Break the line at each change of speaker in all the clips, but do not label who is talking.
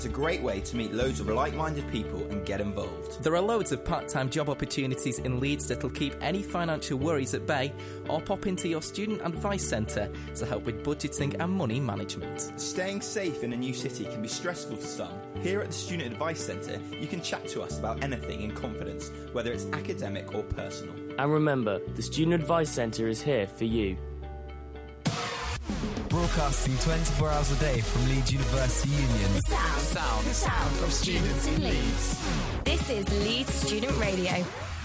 It's a great way to meet loads of like-minded people and get involved.
There are loads of part-time job opportunities in Leeds that'll keep any financial worries at bay, or pop into your student advice centre to help with budgeting and money management.
Staying safe in a new city can be stressful for some. Here at the Student Advice Centre, you can chat to us about anything in confidence, whether it's academic or personal.
And remember, the Student Advice Centre is here for you.
Broadcasting 24 hours a day from Leeds University Union.
The sound of students in Leeds.
This is Leeds Student Radio.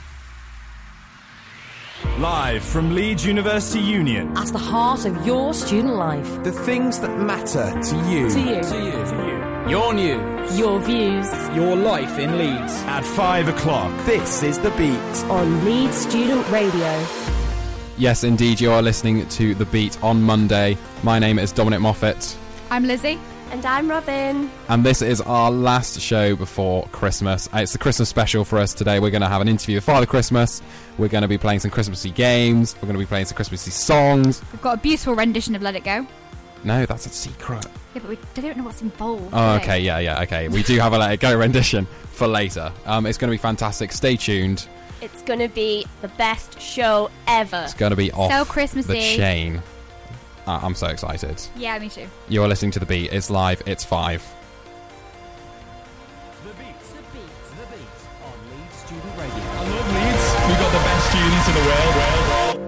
Live from Leeds University Union.
At the heart of your student life.
The things that matter to you.
To you.
To you. Your news.
Your views.
Your life in Leeds. At 5 o'clock. This is The Beat.
On Leeds Student Radio.
Yes, indeed, you are listening to The Beat on Monday. My name is Dominic Moffat.
I'm Lizzie.
And I'm Robin.
And this is our last show before Christmas. It's the Christmas special for us today. We're going to have an interview with Father Christmas. We're going to be playing some Christmassy games. We're going to be playing some Christmassy songs.
We've got a beautiful rendition of Let It Go.
No, that's a secret.
Yeah, but we don't know what's involved.
Oh, okay, yeah, okay. We do have a Let It Go rendition for later. It's going to be fantastic. Stay tuned.
It's going to be the best show ever.
It's going to be off
so Christmassy.
The chain. I'm so excited.
Yeah, me too.
You are listening to The Beat. It's live. It's 5.
The Beat on Leeds Student Radio.
I love Leeds. We've got the best students in the world.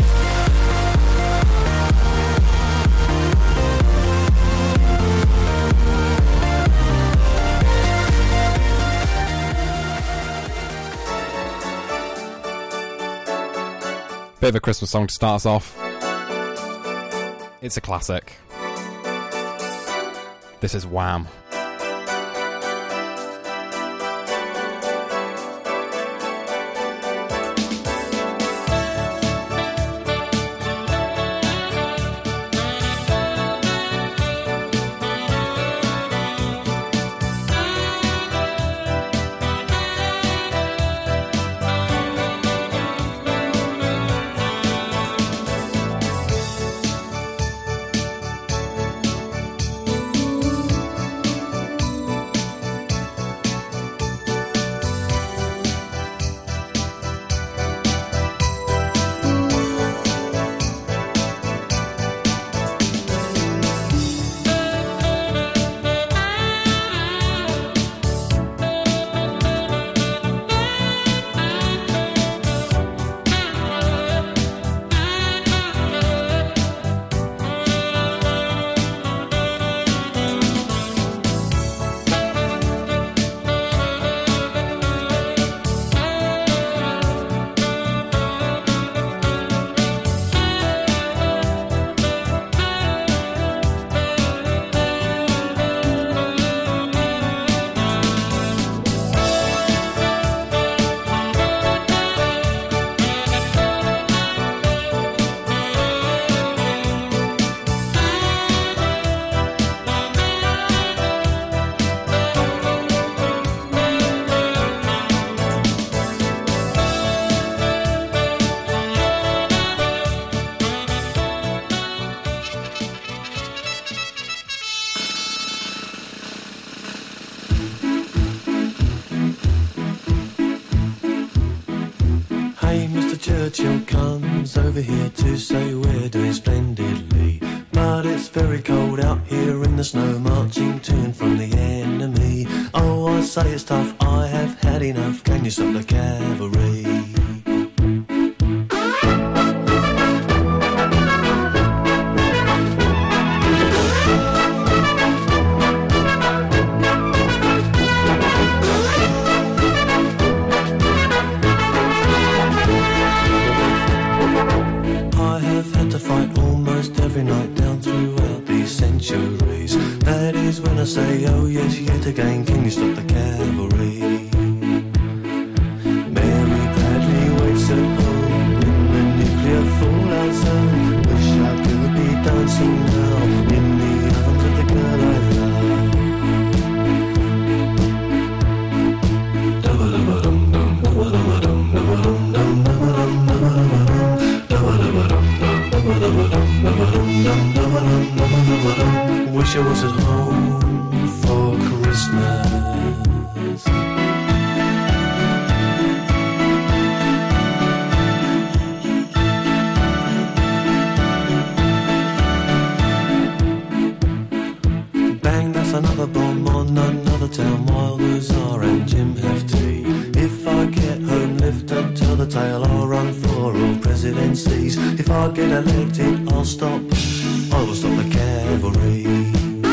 Bit of a Christmas song to start us off. It's a classic. This is Wham!
Churchill comes over here to say we're doing splendidly, but it's very cold out here in the snow, marching to and from the enemy. Oh, I say it's tough, I have had enough, can you stop the cavalry? Say, oh yes, yet again, can you stop the cavalry? Mary Bradley waits at home in the nuclear fallout zone. Wish I could be dancing now in the arms of the girl I love. Wish I was at home for Christmas. home on another town while Lazar and Jim have tea. If I get home, lift and tell the tale, I'll run for all presidencies. If I get elected, I'll stop. I will stop the cavalry.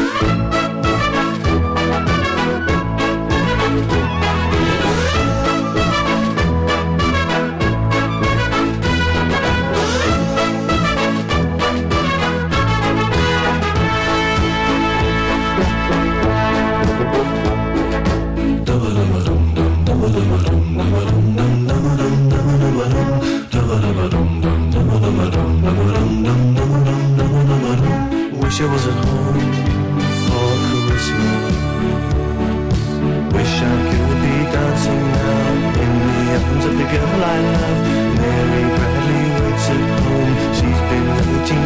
Wish I was at home for Christmas. Wish I could be dancing now in the arms of the girl I love. Mary Bradley waits at home. She's been waiting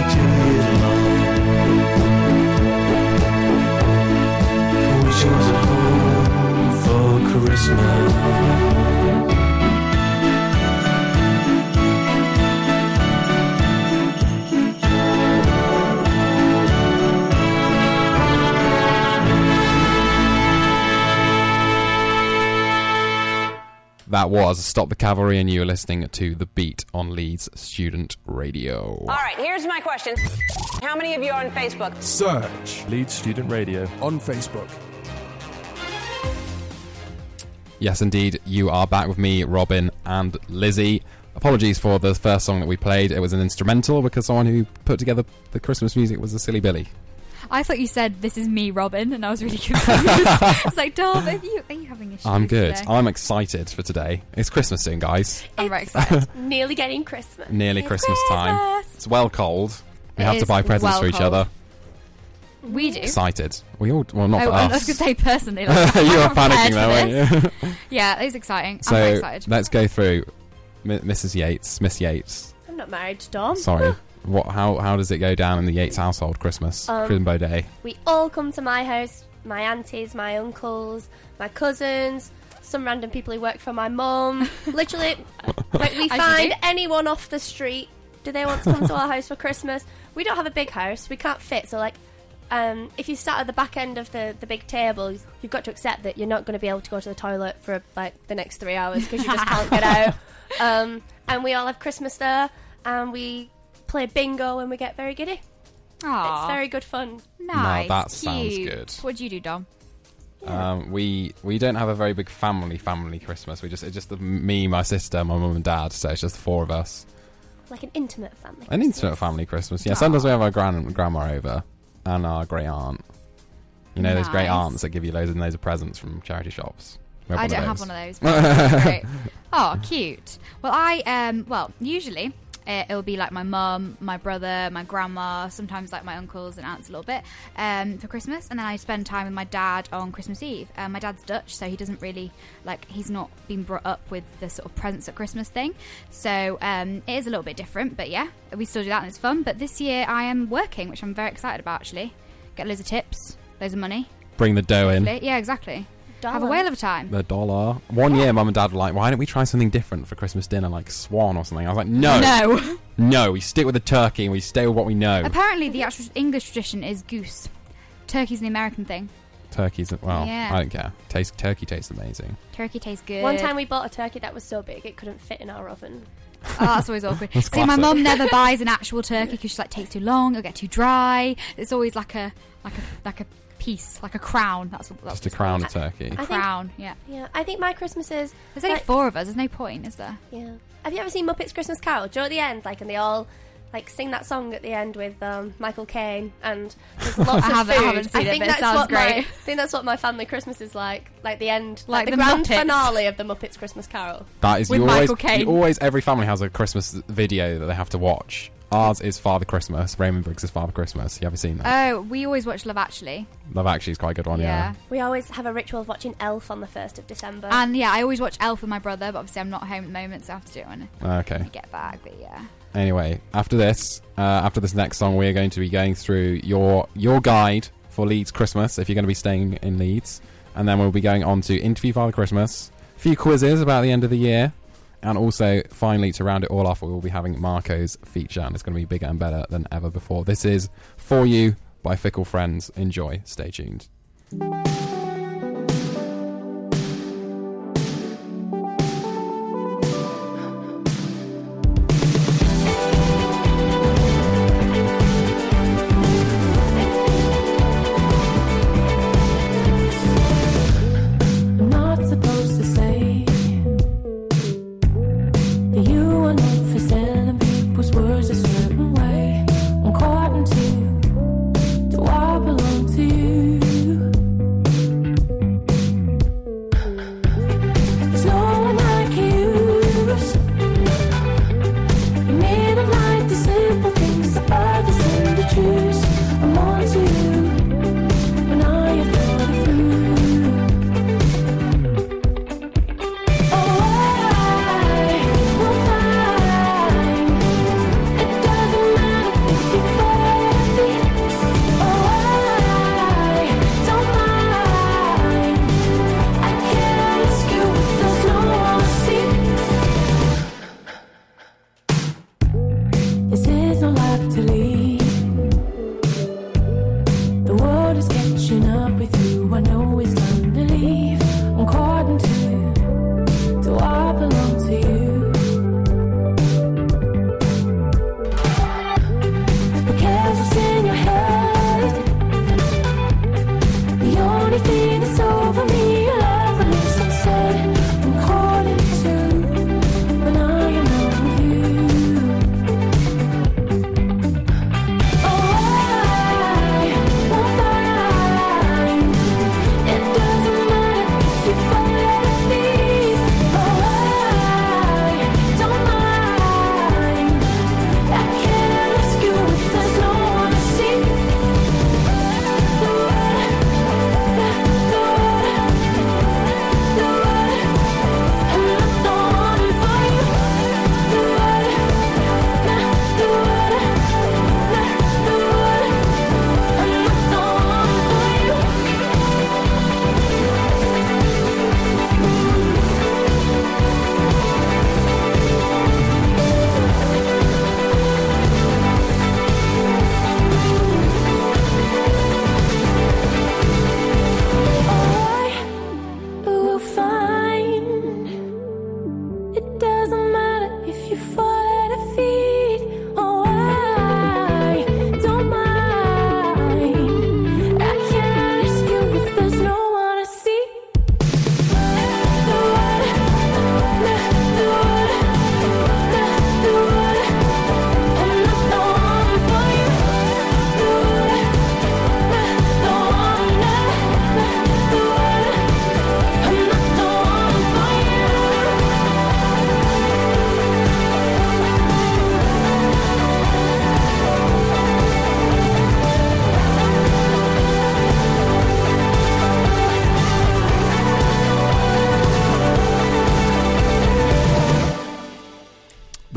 2 years long. Wish I was at home for Christmas.
That was Stop the Cavalry, and you were listening to The Beat on Leeds Student Radio.
All right, here's my question. How many of you are on Facebook?
Search Leeds Student Radio on Facebook.
Yes, indeed, you are back with me, Robin, and Lizzie. Apologies for the first song that we played. It was an instrumental because someone who put together the Christmas music was a silly Billy.
I thought you said, this is me, Robin, and I was really confused. I was like, Dom, are you having issues
I'm good.
today?
I'm excited for today. It's Christmas soon, guys.
I'm very excited.
Nearly getting Christmas.
Nearly
It's
Christmas time. It's well cold. We have to
is
buy presents
well
for each
cold.
other.
We do.
Excited. We all, well, not for
I was
us.
going to say personally. Like,
You
I'm
were
not
panicking
prepared
though,
for
weren't
this.
you?
Yeah, it's exciting.
So
I'm very excited.
let's go through Mrs. Yates, Miss Yates.
I'm not married to Dom.
Sorry. How does it go down in the Yates household Christmas? Crimbo Day.
We all come to my house. My aunties, my uncles, my cousins, some random people who work for my mum. Literally, like we find anyone off the street. Do they want to come to our house for Christmas? We don't have a big house. We can't fit. So, like, if you start at the back end of the big table, you've got to accept that you're not going to be able to go to the toilet for, like, the next 3 hours because you just can't get out. And we all have Christmas there, and we play bingo, and we get very giddy.
Aww.
It's very good fun.
Nice.
No, that
cute.
sounds good.
What do you do, Dom?
We don't have a very big family Christmas. It's just me, my sister, my mum and dad. So it's just the 4 of us.
Like an intimate family
An intimate family Christmas. Yeah, sometimes we have our grandma over and our great aunt. You know those great
Nice.
aunts that give you loads and loads of presents from charity shops.
I don't have one of those. But great. Oh, cute. Well, usually it'll be like my mum, my brother, my grandma, sometimes like my uncles and aunts a little bit for Christmas, and then I spend time with my dad on Christmas Eve. My dad's Dutch, so he doesn't really he's not been brought up with the sort of presents at Christmas thing, so it is a little bit different, but yeah, we still do that and it's fun. But this year I am working, which I'm very excited about, actually. Get loads of tips, loads of money.
Bring the dough in.
Yeah, exactly.
$1.
Have a whale of a time.
The $1. One year, Mum and Dad were like, why don't we try something different for Christmas dinner, like swan or something? I was like, no, we stick with the turkey and we stay with what we know.
Apparently, the actual English tradition is goose. Turkey's the American thing.
Turkey's, well,
Yeah.
I don't care. Turkey tastes amazing.
Turkey tastes good.
One time we bought a turkey that was so big it couldn't fit in our oven.
Oh, that's always awkward.
That's
See, my
classic.
mum never buys an actual turkey because she's like, takes too long, it'll get too dry. It's always like a piece, like a crown. That's
Just a crown of turkey.
Crown, yeah.
Yeah, I think my Christmas is...
There's only 4 of us, there's no point, is there?
Yeah. Have you ever seen Muppets Christmas Carol? Do you know at the end, and they all sing that song at the end with Michael Caine, and there's lots of food.
I haven't seen it, but it sounds great.
I think that's what my family Christmas is like the end,
Like
the
the
grand
Muppets.
finale of the Muppets Christmas Carol.
That is,
With Michael Caine.
every family has a Christmas video that they have to watch. Ours is Father Christmas. Raymond Briggs is Father Christmas. You ever seen that?
Oh, we always watch Love Actually.
Love Actually is quite a good one, yeah.
We always have a ritual of watching Elf on the 1st of December.
And yeah, I always watch Elf with my brother, but obviously I'm not home at the moment, so I have to do it when
Okay.
I get back, but yeah.
Anyway, after this next song, we are going to be going through your guide for Leeds Christmas, if you're going to be staying in Leeds. And then we'll be going on to Interview Father Christmas, a few quizzes about the end of the year, and also, finally, to round it all off, we will be having Marco's feature, and it's going to be bigger and better than ever before. This is For You by Fickle Friends. Enjoy. Stay tuned.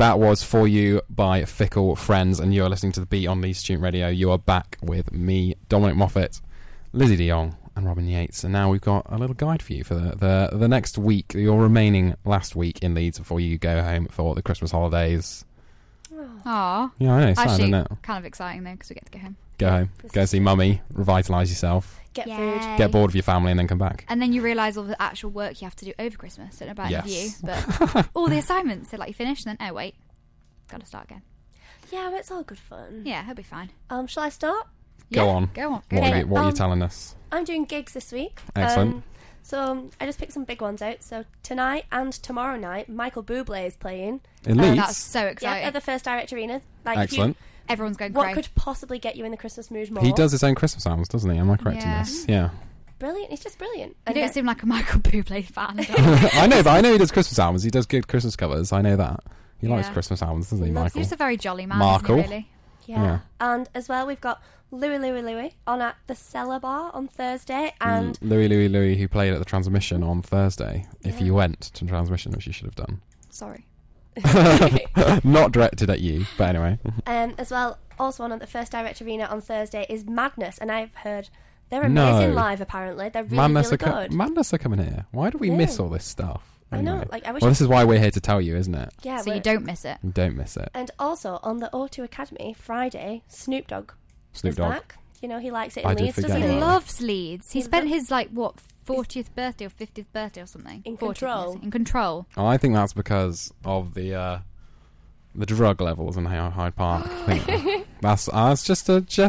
That was For You by Fickle Friends, and you're listening to The Beat on Leeds Student Radio. You are back with me, Dominic Moffat, Lizzie de Jong, and Robin Yates. And now we've got a little guide for you for the next week, your remaining last week in Leeds before you go home for the Christmas holidays.
Aww.
Yeah, I know. It's sad,
actually,
isn't it?
kind of exciting though, because we get to go home.
Go home. Go see mummy. Revitalise yourself.
Get food.
Get bored of your family and then come back.
And then you realise all the actual work you have to do over Christmas. Don't know about any of you,
Yes.
but all the assignments. So like you finish, and then oh wait, got to start again.
Yeah, but it's all good fun.
Yeah, he'll be fine.
Shall I start?
Go on.
Go on.
What are you telling us?
I'm doing gigs this week.
Excellent.
So I just picked some big ones out. So tonight and tomorrow night, Michael Bublé is playing.
In Leeds?
That's so exciting.
Yeah, at the First Direct Arena. Like,
Excellent.
Everyone's going
What
crazy.
could possibly get you in the Christmas mood more?
He does his own Christmas albums, doesn't he? Am I correct in this? Yeah.
Brilliant. He's just brilliant.
You don't seem like a Michael Bublé fan.
I know, but I know he does Christmas albums. He does good Christmas covers. I know that. He likes Christmas albums, doesn't he, Michael?
He's just a very jolly man,
Markle.
isn't he, really?
Yeah. And as well, we've got Louis on at the Cellar Bar on Thursday. And
Louis, who played at the Transmission on Thursday. If you went to Transmission, which you should have done.
Sorry.
Not directed at you, but anyway.
As well, also on at the First Direct Arena on Thursday is Madness, and I've heard they're amazing live. Apparently, they're really good.
Madness are coming here. Why do we miss all this stuff? Anyway.
I know. Like, I wish.
Well, this is why we're here to tell you, isn't it?
Yeah.
So you don't miss it.
Don't miss it.
And also on the O2 Academy Friday, Snoop Dogg.
Snoop Dogg.
Back. You know he likes it in Leeds, doesn't
He
he?
loves Leeds. He spent his 40th birthday or 50th birthday or something
in
40th
Control.
In Control.
Oh, I think that's because of the drug levels in Hyde Park. I think that's just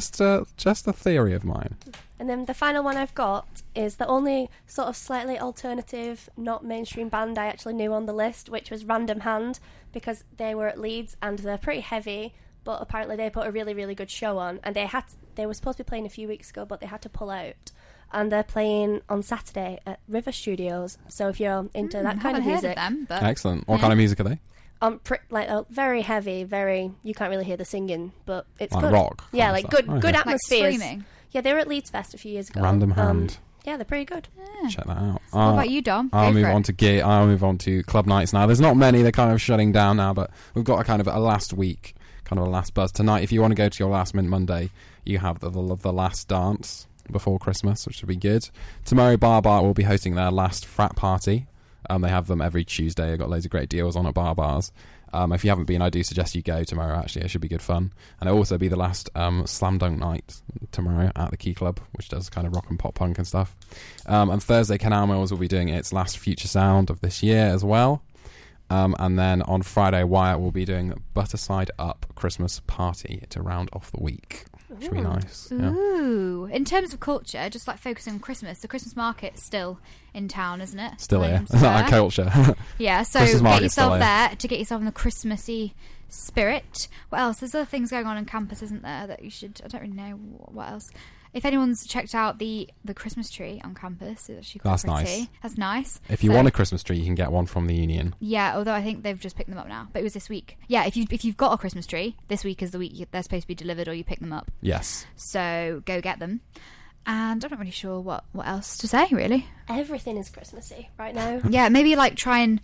a theory of mine.
And then the final one I've got is the only sort of slightly alternative, not mainstream band I actually knew on the list, which was Random Hand, because they were at Leeds and they're pretty heavy, but apparently they put a really, really good show on. And they were supposed to be playing a few weeks ago, but they had to pull out. And they're playing on Saturday at River Studios. So if you're into that kind of music,
them, but
excellent. What kind of music are they?
Very heavy, you can't really hear the singing, but it's
like
good.
rock.
Yeah, like good atmospheres.
Screaming.
Yeah, they were at Leeds Fest a few years ago.
Random Hand.
Yeah, they're pretty good.
Yeah.
Check that out.
So what about you, Dom?
I'll move on to club nights now. There's not many. They're kind of shutting down now, but we've got a last week, kind of a last buzz tonight. If you want to go to your Last Mint Monday, you have the last dance before Christmas, which should be good. Tomorrow, Bar will be hosting their last frat party. They have them every Tuesday. They've got loads of great deals on at bars. If you haven't been, I do suggest you go tomorrow, actually. It should be good fun. And it'll also be the last Slam Dunk night tomorrow at the Key Club, which does kind of rock and pop punk and stuff. And Thursday, Canal Mills will be doing its last Future Sound of this year as well. And then on Friday, Wyatt will be doing Butterside Up Christmas Party to round off the week. Which should be nice.
Ooh. In terms of culture, just like focusing on Christmas, the Christmas market's still in town, isn't it?
Still here. Our culture.
Yeah, so get yourself there to get yourself in the Christmassy spirit. What else? There's other things going on campus, isn't there, that you should... I don't really know what else. If anyone's checked out the Christmas tree on campus, it's actually quite pretty.
Nice.
That's nice.
If you want a Christmas tree, you can get one from the Union.
Yeah, although I think they've just picked them up now. But it was this week. Yeah, if you've got a Christmas tree, this week is the week they're supposed to be delivered or you pick them up.
Yes.
So go get them. And I'm not really sure what else to say, really.
Everything is Christmassy right now.
Yeah, maybe try and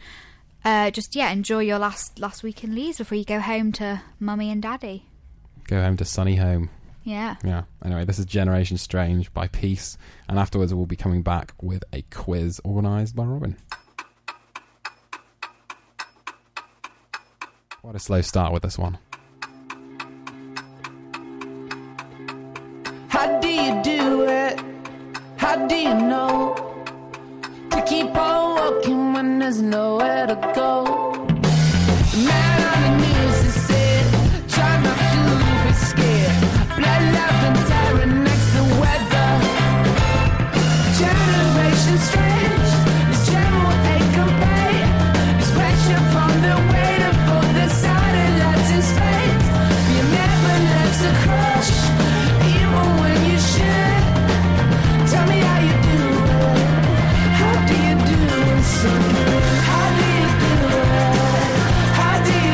enjoy your last week in Leeds before you go home to Mummy and Daddy.
Go home to sunny home.
Yeah.
Yeah. Anyway, this is Generation Strange by Peace, and afterwards we'll be coming back with a quiz organised by Robin. Quite a slow start with this one.
How do you do it? How do you know to keep on walking when there's nowhere to go? The man on the news has said, try not to be scared. Blood, love, and terror next to weather. Generation strange, this general ache and pain. This pressure from the weight for the satellites in space. You never left to crush, even when you should. Tell me how you do it. How do you do it so good? How do you do it? How do you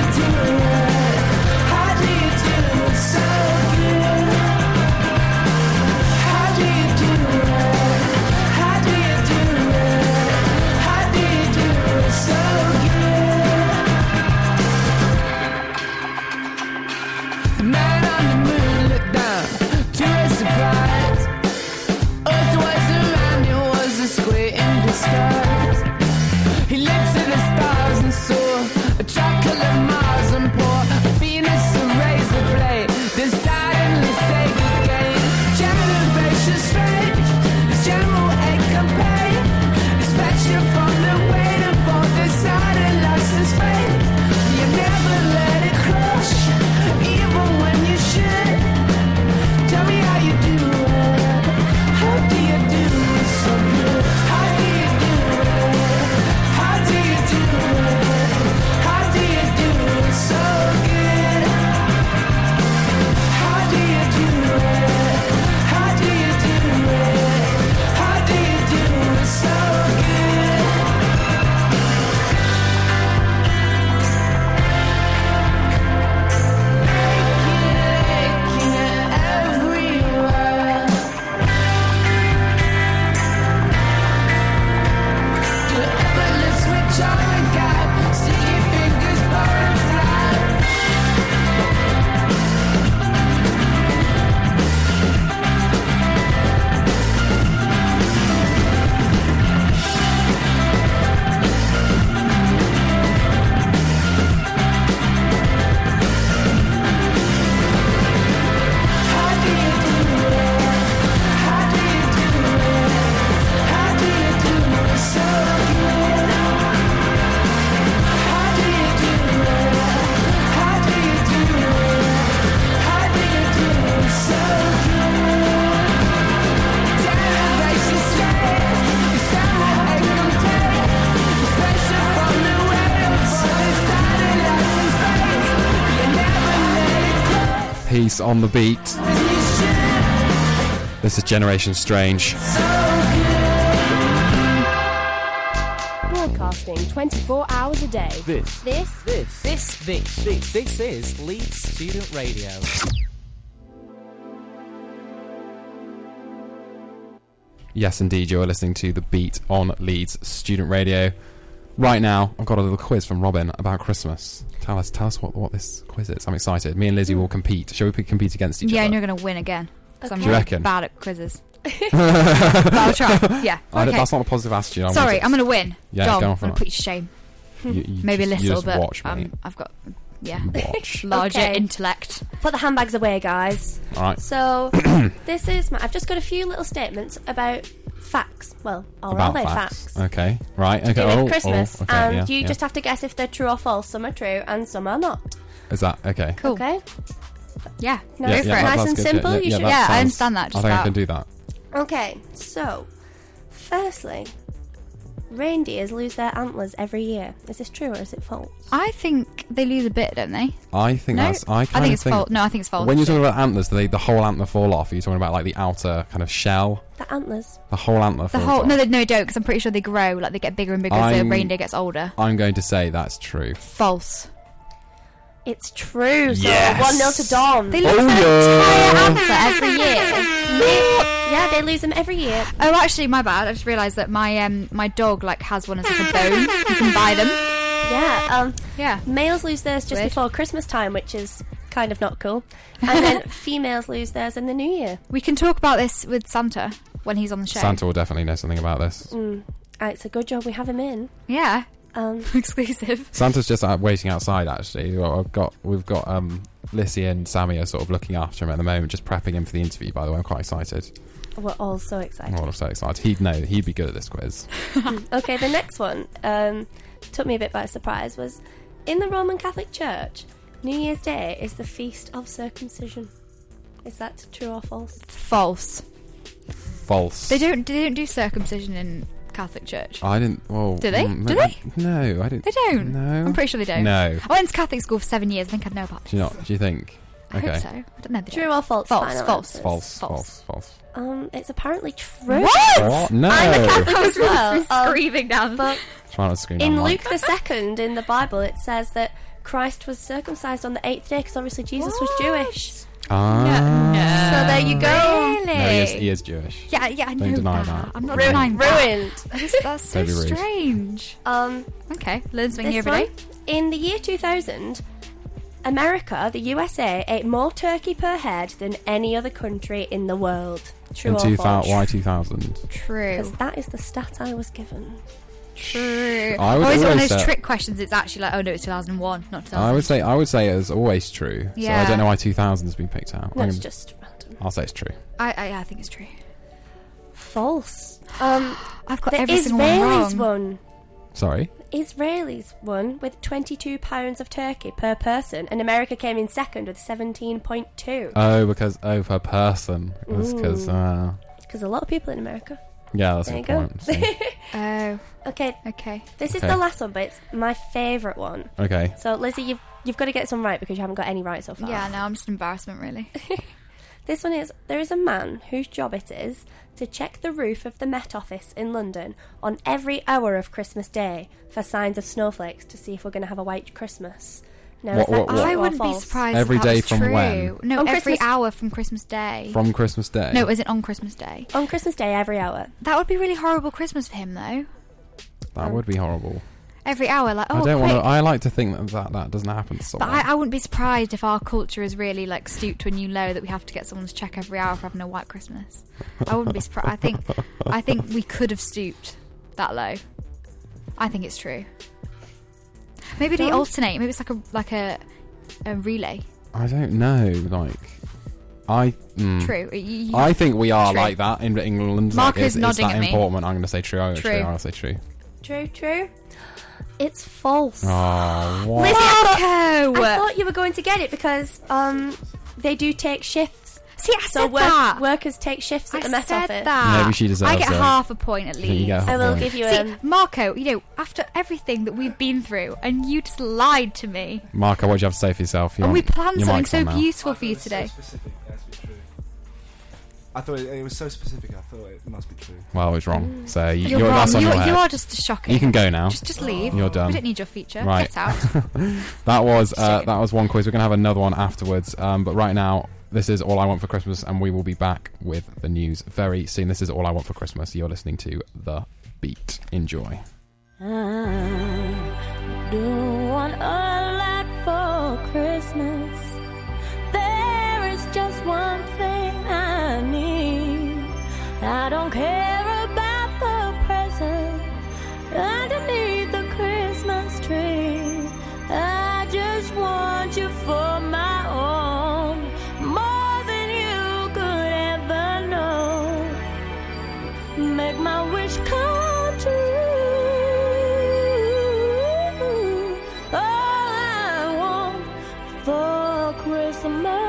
piece on the beat. This is Generation Strange.
Broadcasting 24 hours a day.
This is Leeds Student Radio.
Yes, indeed, you're listening to The Beat on Leeds Student Radio. Right now, I've got a little quiz from Robin about Christmas. Tell us what this quiz is. I'm excited. Me and Lizzie will compete. Shall we compete against each other?
Yeah, and you're going to win again.
Okay. Do you reckon?
Bad at quizzes. But I'll try. Yeah. Okay.
That's not a positive attitude.
Sorry, I'm going to win.
Yeah,
Dom,
go on
I'm
for
going
it.
to put you to shame. Maybe a little, but
watch me.
I've got larger intellect.
Put the handbags away, guys.
All right.
So this is I've just got a few little statements about facts. Well, or are they facts?
Okay. Right. Okay.
To do with Christmas,
okay,
and you just have to guess if they're true or false. Some are true and some are not.
Is that okay?
Cool.
Okay.
Yeah.
No, go for it. Nice and simple.
I understand that.
I think I can do that.
Okay. So, firstly, reindeers lose their antlers every year. Is this true or is it false?
I think they lose a bit, don't they?
I think
no?
that's. I
think it's false. No, I think it's false.
When you're talking about antlers, do the whole antler fall off? Are you talking about like the outer kind of shell?
The antlers.
The whole antler falls off.
No, they don't, because I'm pretty sure they grow. Like they get bigger and bigger as the reindeer gets older.
I'm going to say that's true.
False.
It's true. So
yes.
1-0 to Dom.
They lose their entire antler every year.
Yeah, they lose them every year.
Oh, actually, my bad. I just realised that my dog has one as like a bone. You can buy them.
Yeah. Males lose theirs just before Christmas time, which is kind of not cool. And then females lose theirs in the New Year.
We can talk about this with Santa when he's on the show.
Santa will definitely know something about this.
It's a good job we have him in.
Yeah. Exclusive.
Santa's just waiting outside. Actually, we've got Lissy and Sammy are sort of looking after him at the moment, just prepping him for the interview. By the way, I'm quite excited.
We're all so excited.
I'm so excited. He'd be good at this quiz.
Okay, the next one took me a bit by surprise. Was in the Roman Catholic Church, New Year's Day is the feast of circumcision. Is that true or false?
False.
False.
They don't do circumcision in Catholic Church.
I didn't. Well,
do they? Do they?
No, I didn't.
They don't.
No,
I'm pretty sure they don't.
No.
I went to Catholic school for 7 years. I think I'd know about this.
Do you think?
I hope so. I don't know.
True or false?
False.
It's apparently true.
What?
No.
I'm a Catholic as well.
Screaming down.
But
trying to scream down.
In Luke the 2nd, in the Bible, it says that Christ was circumcised on the 8th day because obviously Jesus was Jewish.
No.
So there you go.
Really?
No, he is Jewish.
Yeah, I know.
Don't deny that.
I'm not denying
ruined.
That's so strange. Okay, learn something every day.
In the year 2000, America, the USA, ate more turkey per head than any other country in the world. True or false?
Why 2000?
True.
Because that is the stat I was given.
True.
Or
is it one of those trick questions? It's actually like, oh no, it's 2001, not 2000.
I would say it's always true.
Yeah.
So I don't know why 2000 has been picked out.
No, it's just random.
I'll say it's true.
I think it's true.
False.
I've got
the
every single one
Israelis
wrong.
won.
Sorry?
Israelis won with 22 pounds of turkey per person, and America came in second with 17.2.
Oh, per person. Because
a lot of people in America.
Yeah, that's a good point.
Oh.
Okay. This is the last one, but it's my favourite one.
Okay.
So, Lizzie, you've got to get some right because you haven't got any right so far.
Yeah, no, I'm just an embarrassment, really.
This one is, there is a man whose job it is to check the roof of the Met Office in London on every hour of Christmas Day for signs of snowflakes to see if we're going to have a white Christmas. Now, is that true
I
or
wouldn't be
false?
surprised
Every
if that
day
was
from
true.
when?
No,
On
every
Christmas-
hour from Christmas Day.
From Christmas Day?
No, is it on Christmas Day?
On Christmas Day, every hour.
That would be really horrible Christmas for him, though.
That would be horrible.
Every hour, like, oh,
I don't want
quick.
to. I like to think that doesn't happen to someone.
But I wouldn't be surprised if our culture is really like stooped to a new low that we have to get someone to check every hour for having a white Christmas. I wouldn't be surprised. I think we could have stooped that low. I think it's true. Maybe they alternate. Maybe it's like a relay.
I don't know.
True.
I think we are
True.
like that in England.
Marco's
it's
nodding
that
at me.
important. I'm going to say true. I'll say true.
True. It's false.
Oh, what?
Lizzie, I thought you were going to get it because they do take shifts.
See, I
So
said that.
workers take shifts at the Met
said
Office.
that.
Maybe she deserves
I get
it.
half a point at
I think you
least.
get half
I
a
will
point.
give you
See, Marco, after everything that we've been through, and you just lied to me.
Marco, what do you have to say for yourself?
And we planned
your
something
mic's
so
on now.
beautiful for you today.
So specific, it has to be true. I thought it was so specific. I thought it must be true.
Well, it was wrong. So
You're wrong.
that's on your head.
You are just shocking.
You can go now.
Just leave.
You're done.
We don't need your feature.
Right.
Get out.
That was one quiz. We're going to have another one afterwards. But right now, this is All I Want for Christmas, and we will be back with the news very soon. This is All I Want for Christmas. You're listening to The Beat. Enjoy.
I don't want a lot for Christmas. There is just one thing I need. I don't care about the presents underneath the Christmas tree. I just want you for my own, more than you could ever know. Make my wish come true. All I want for Christmas.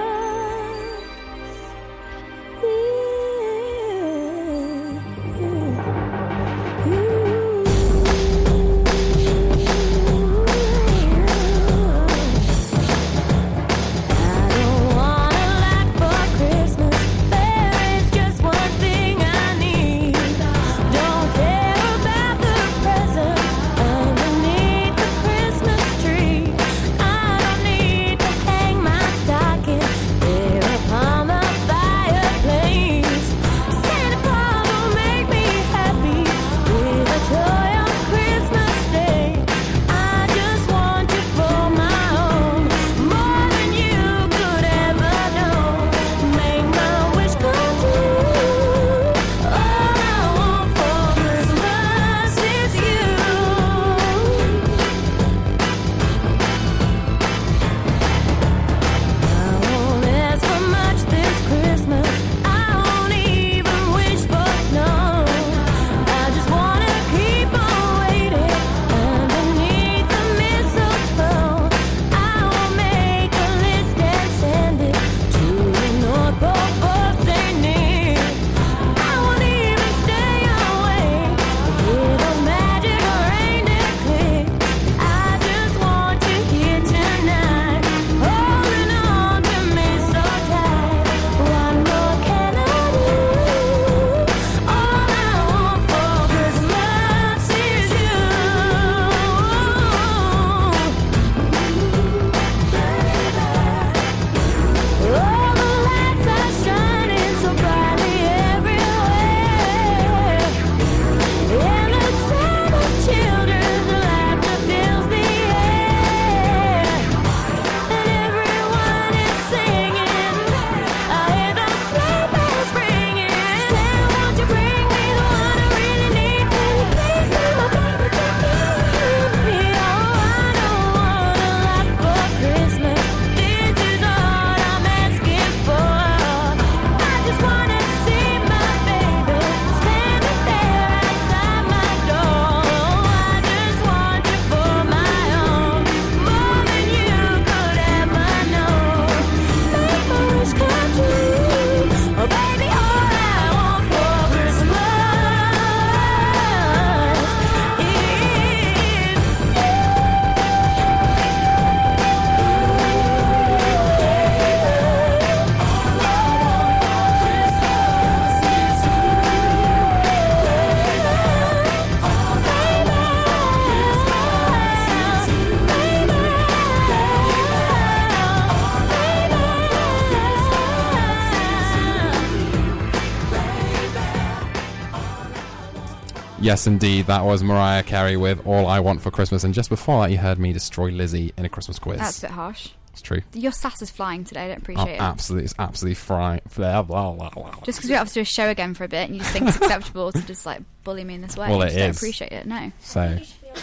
Yes, indeed. That was Mariah Carey with All I Want for Christmas. And just before that, you heard me destroy Lizzie in a Christmas quiz.
That's a bit harsh.
It's true.
Your sass is flying today. I don't appreciate it.
Absolutely. It's absolutely frying. Blah, blah, blah, blah.
Just because we have to do a show again for a bit and you just think it's acceptable to just like bully me in this way.
Well,
I
it
just don't
is.
appreciate it, no.
So,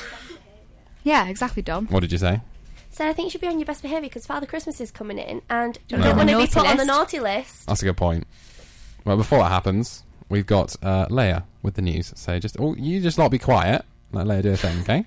Yeah, exactly, Dom.
what did you say?
So I think you should be on your best behaviour because Father Christmas is coming in and you
No.
don't want to be
Naughty
put on the
list.
naughty list.
That's a good point. Well, before that happens, we've got Leia with the news. So you just lot be quiet. Let Leia do her thing, okay?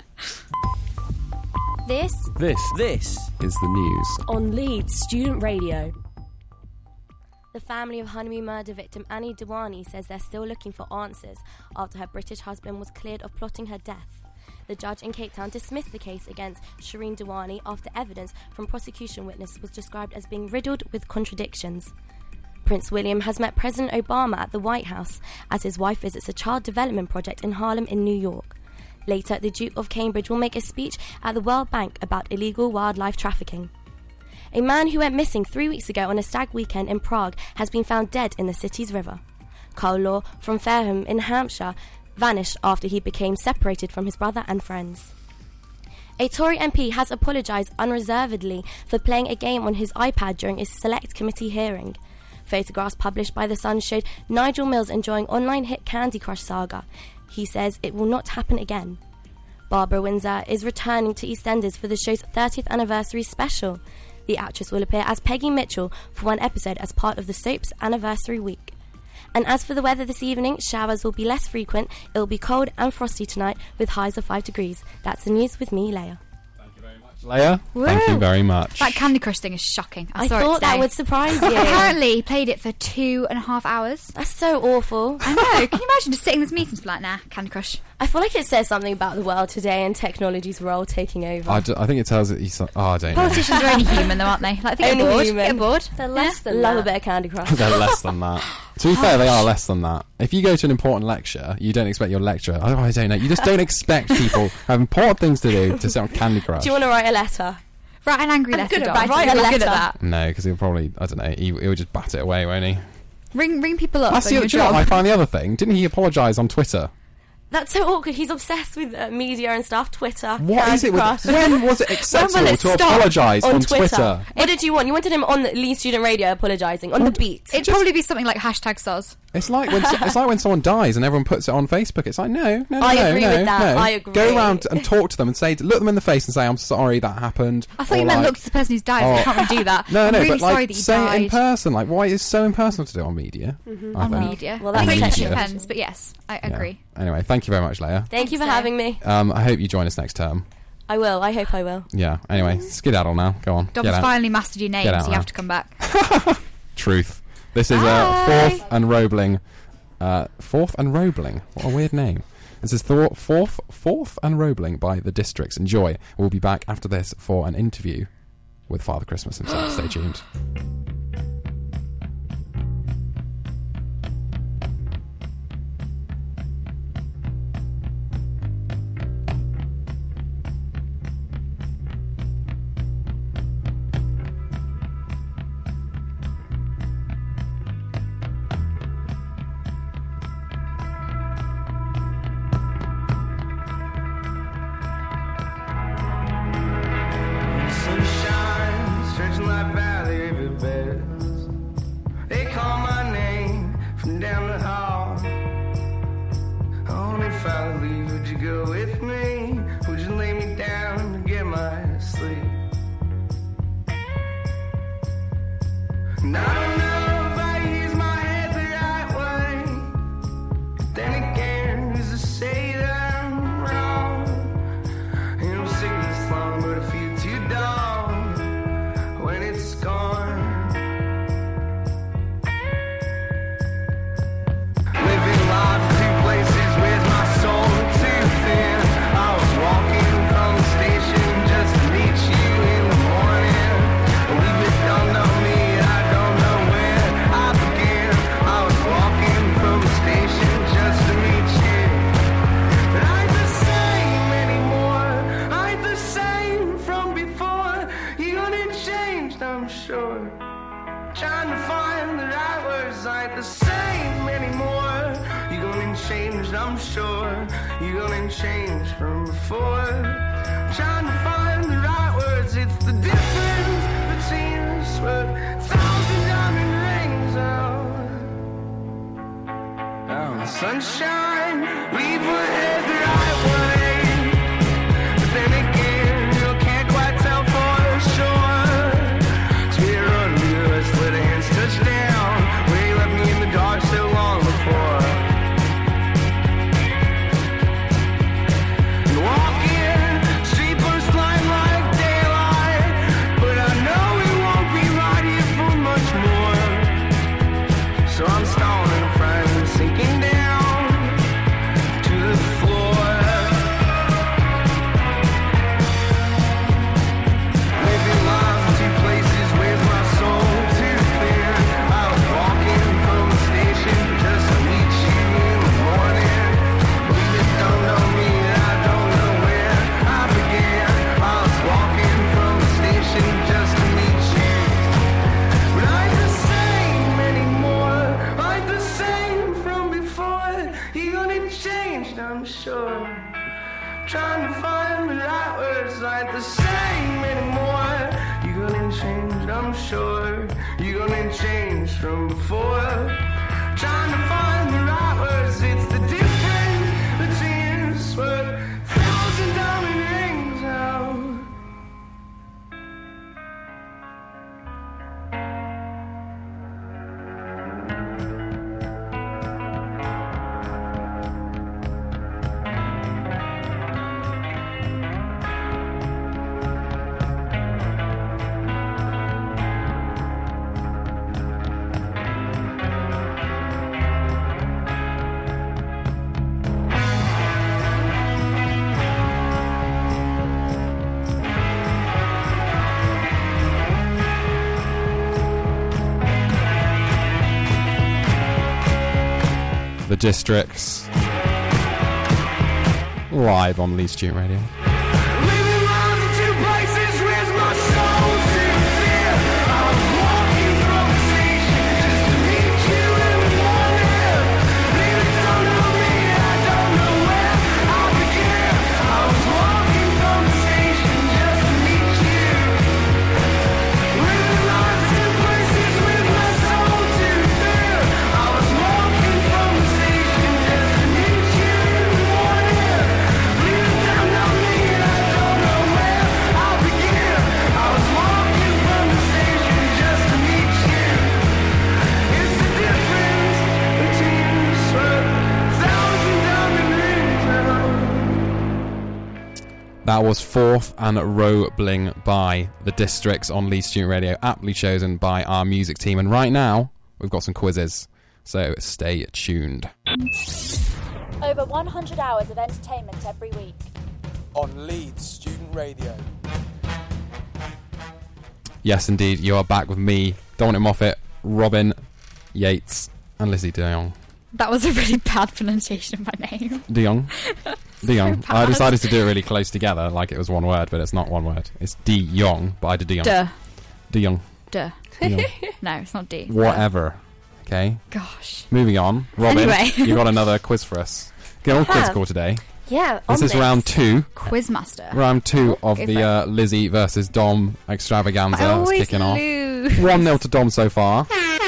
This
This is the news.
on Leeds Student Radio.
The family of Honeymoon murder victim Annie Dewani says they're still looking for answers after her British husband was cleared of plotting her death. The judge in Cape Town dismissed the case against Shireen Dewani after evidence from prosecution witnesses was described as being riddled with contradictions. Prince William has met President Obama at the White House as his wife visits a child development project in Harlem in New York. Later, the Duke of Cambridge will make a speech at the World Bank about illegal wildlife trafficking. A man who went missing 3 weeks ago on a stag weekend in Prague has been found dead in the city's river. Carl Law from Fareham in Hampshire vanished after he became separated from his brother and friends. A Tory MP has apologised unreservedly for playing a game on his iPad during a select committee hearing. Photographs published by The Sun showed Nigel Mills enjoying online hit Candy Crush Saga. He says it will not happen again. Barbara Windsor is returning to EastEnders for the show's 30th anniversary special. The actress will appear as Peggy Mitchell for one episode as part of the soap's anniversary week. And as for the weather this evening, showers will be less frequent. It will be cold and frosty tonight with highs of 5 degrees. That's the news with me, Leia.
Leia, thank you very much.
That Candy Crush thing is shocking.
I thought that would surprise you.
Apparently, he played it for 2.5 hours.
That's so awful.
I know. Can you imagine just sitting in this meeting and be like, nah, Candy Crush?
I feel like it says something about the world today and technology's role taking over.
I think it tells that he's... I don't know.
Politicians are only human, though, aren't they? Like, they get bored. Get bored.
They're less than
Love
a bit of Candy Crush.
They're less than that. To be fair, they are less than that. If you go to an important lecture, you don't expect your lecturer... I don't know. You just don't expect people who have important things to do to sit on Candy Crush.
Do you want to write a letter?
Write an angry letter,
Write
a
letter.
Good at that.
No, because he'll probably... I don't know. He'll just bat it away, won't he?
Ring people up.
That's the other job. I find the other thing. Didn't he apologise on Twitter?
That's so awkward. He's obsessed with media and stuff. Twitter.
What is it? When was it acceptable to
stop
apologise on Twitter?
What did you want? You wanted him on the Leeds Student Radio apologising on the beat.
It'd probably be something like #soz.
It's like when someone dies and everyone puts it on Facebook. It's like no.
I agree with that. I agree.
Go around and talk to them and look them in the face and say, "I'm sorry that happened."
I thought you meant look to the person who's died. You can't really do that.
No,
I'm really
but
sorry that you
say
died.
it in person. Like, why is it so impersonal to do it on media?
On media.
Well, that
depends. But yes, I agree.
Anyway, thank you very much, Leia.
Thank you for having me.
I hope you join us next term.
I will. I hope I will.
Yeah. Anyway, skedaddle now. Go on.
Dom's finally mastered your name, so you have to come back.
Truth. This is Forth and Roebling. Forth and Roebling. What a weird name. This is Forth and Roebling by The Districts. Enjoy. We'll be back after this for an interview with Father Christmas himself. Stay tuned.
Trying to find the right words like the same anymore. You're gonna change, I'm sure. You're gonna change from before. Trying to find the right words, it's the difference between us worth 1,000 diamond rings out.
The Districts. Live on Leeds Student Radio. That was Fourth and Roebling by The Districts on Leeds Student Radio, aptly chosen by our music team. And right now, we've got some quizzes, so stay tuned.
Over 100 hours of entertainment every week.
On Leeds Student Radio.
Yes, indeed, you are back with me, Dominic Moffat, Robin Yates, and Lizzie de Jong.
That was a really bad pronunciation of my name.
De Jong. De Jong.
So
I
bad.
decided to do it really close together, like it was one word, but it's not one word. It's De Jong, but I did De Jong.
Duh.
De Jong.
Duh.
De Jong.
No, it's not D.
Whatever. Okay.
Gosh.
Moving on. Robin,
Anyway.
you got another quiz for us. Get on quiz call today.
Yeah,
This is round 2.
Quizmaster.
Round 2 of
go
the Lizzie versus Dom extravaganza
I
that's
always
kicking off.
lose.
1-0 to Dom so far.